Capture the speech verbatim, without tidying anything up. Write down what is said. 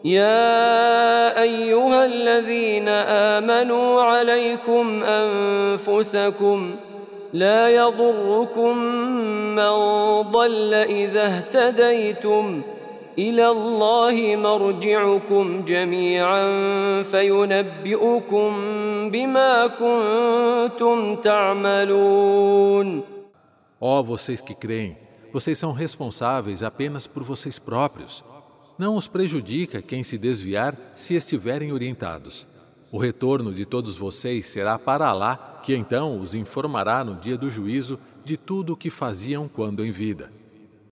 يا أيها الذين آمنوا عليكم أنفسكم لا يضركم من ضل إذا اهتديتم إلى الله مرجعكم جميعا فينبئكم بما كنتم تعملون. Ó vocês que creem, vocês são responsáveis apenas por vocês próprios. Não os prejudica quem se desviar se estiverem orientados. O retorno de todos vocês será para Alá, que então os informará no dia do juízo de tudo o que faziam quando em vida.